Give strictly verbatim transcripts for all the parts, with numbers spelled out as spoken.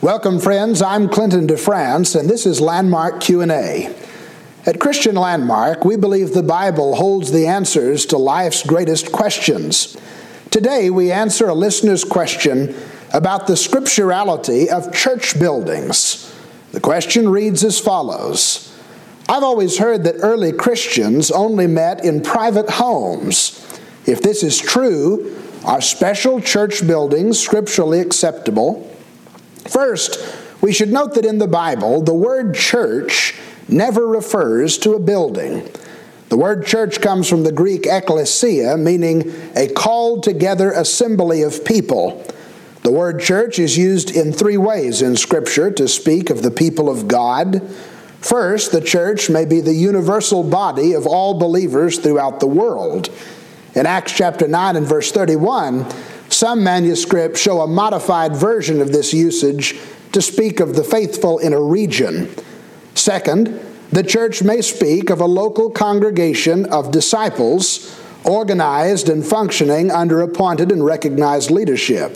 Welcome, friends. I'm Clinton DeFrance, and this is Landmark Q and A. At Christian Landmark, we believe the Bible holds the answers to life's greatest questions. Today, we answer a listener's question about the scripturality of church buildings. The question reads as follows: I've always heard that early Christians only met in private homes. If this is true, are special church buildings scripturally acceptable? First, we should note that in the Bible, the word church never refers to a building. The word church comes from the Greek ekklesia, meaning a called together assembly of people. The word church is used in three ways in Scripture to speak of the people of God. First, the church may be the universal body of all believers throughout the world. In Acts chapter nine and verse thirty-one, some manuscripts show a modified version of this usage to speak of the faithful in a region. Second, the church may speak of a local congregation of disciples organized and functioning under appointed and recognized leadership.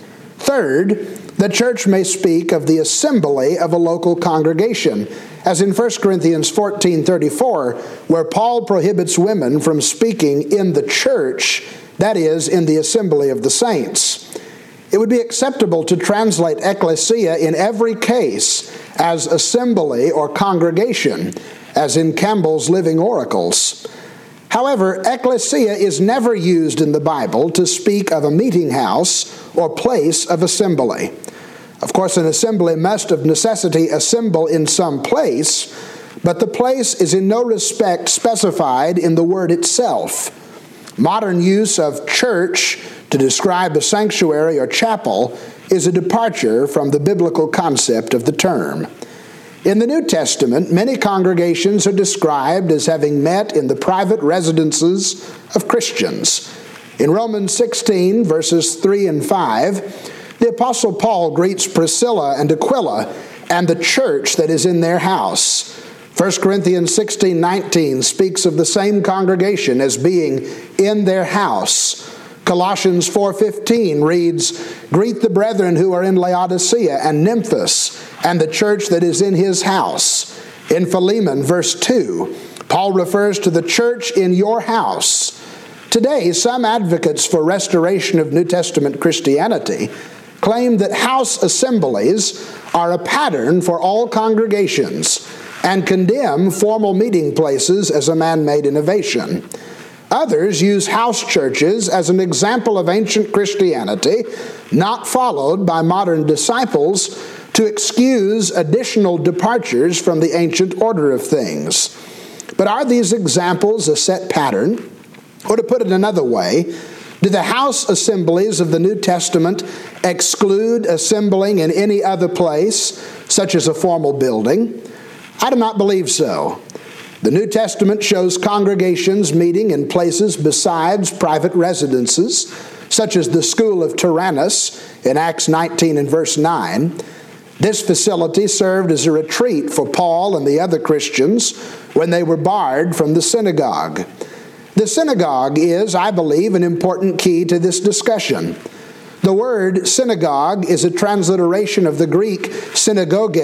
Third, the church may speak of the assembly of a local congregation, as in First Corinthians fourteen thirty-four, where Paul prohibits women from speaking in the church, that is, in the assembly of the saints. It would be acceptable to translate ekklesia in every case as assembly or congregation, as in Campbell's Living Oracles. However, ekklesia is never used in the Bible to speak of a meeting house or place of assembly. Of course, an assembly must of necessity assemble in some place, but the place is in no respect specified in the word itself. Modern use of church to describe a sanctuary or chapel is a departure from the biblical concept of the term. In the New Testament, many congregations are described as having met in the private residences of Christians. In Romans sixteen, verses three and five, the Apostle Paul greets Priscilla and Aquila and the church that is in their house. First Corinthians sixteen nineteen speaks of the same congregation as being in their house. Colossians four fifteen reads, "Greet the brethren who are in Laodicea and Nymphas, and the church that is in his house." In Philemon, verse two, Paul refers to the church in your house. Today, some advocates for restoration of New Testament Christianity claim that house assemblies are a pattern for all congregations and condemn formal meeting places as a man-made innovation. Others use house churches as an example of ancient Christianity, not followed by modern disciples, to excuse additional departures from the ancient order of things. But are these examples a set pattern? Or to put it another way, do the house assemblies of the New Testament exclude assembling in any other place, such as a formal building? I do not believe so. The New Testament shows congregations meeting in places besides private residences, such as the school of Tyrannus in Acts nineteen and verse nine. This facility served as a retreat for Paul and the other Christians when they were barred from the synagogue. The synagogue is, I believe, an important key to this discussion. The word synagogue is a transliteration of the Greek synagoge,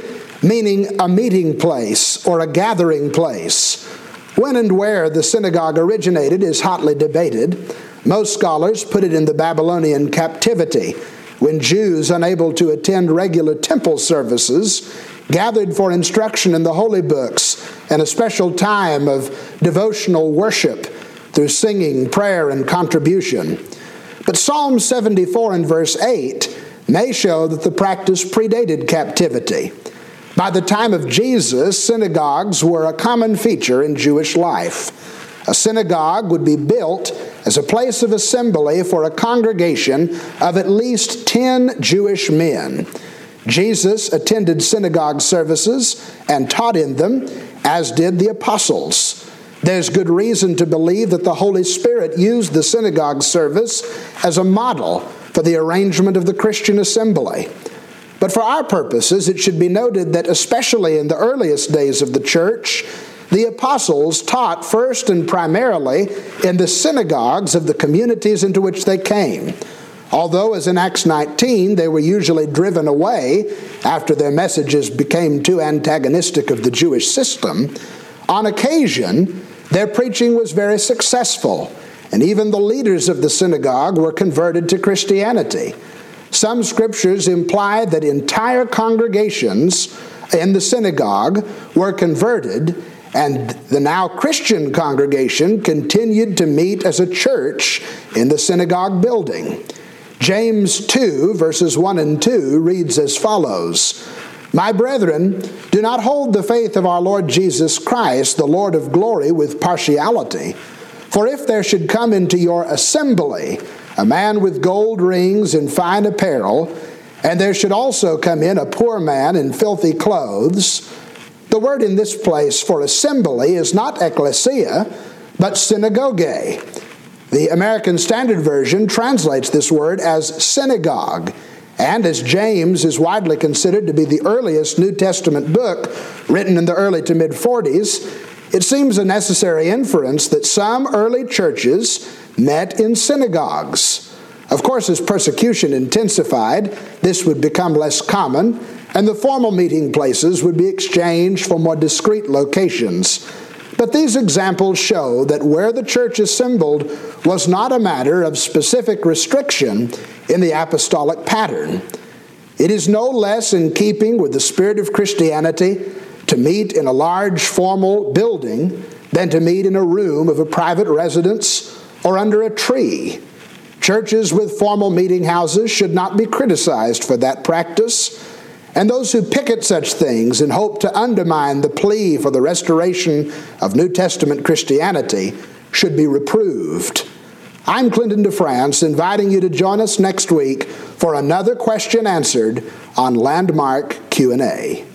meaning a meeting place or a gathering place. When and where the synagogue originated is hotly debated. Most scholars put it in the Babylonian captivity, when Jews, unable to attend regular temple services, gathered for instruction in the holy books and a special time of devotional worship through singing, prayer, and contribution. But Psalm seventy-four and verse eight may show that the practice predated captivity. By the time of Jesus, synagogues were a common feature in Jewish life. A synagogue would be built as a place of assembly for a congregation of at least ten Jewish men. Jesus attended synagogue services and taught in them, as did the apostles. There's good reason to believe that the Holy Spirit used the synagogue service as a model for the arrangement of the Christian assembly. But for our purposes, it should be noted that especially in the earliest days of the church, the apostles taught first and primarily in the synagogues of the communities into which they came. Although, as in Acts nineteen, they were usually driven away after their messages became too antagonistic of the Jewish system, on occasion, their preaching was very successful, and even the leaders of the synagogue were converted to Christianity. Some scriptures imply that entire congregations in the synagogue were converted, and the now Christian congregation continued to meet as a church in the synagogue building. James two, verses one and two reads as follows, "My brethren, do not hold the faith of our Lord Jesus Christ, the Lord of glory, with partiality. For if there should come into your assembly a man with gold rings and fine apparel, and there should also come in a poor man in filthy clothes," the word in this place for assembly is not ecclesia, but synagogue. The American Standard Version translates this word as synagogue, and as James is widely considered to be the earliest New Testament book written in the early to mid-forties, it seems a necessary inference that some early churches met in synagogues. Of course, as persecution intensified, this would become less common, and the formal meeting places would be exchanged for more discreet locations. But these examples show that where the church assembled was not a matter of specific restriction in the apostolic pattern. It is no less in keeping with the spirit of Christianity to meet in a large formal building than to meet in a room of a private residence or under a tree. Churches with formal meeting houses should not be criticized for that practice, and those who picket such things and hope to undermine the plea for the restoration of New Testament Christianity should be reproved. I'm Clinton DeFrance, inviting you to join us next week for another question answered on Landmark Q and A.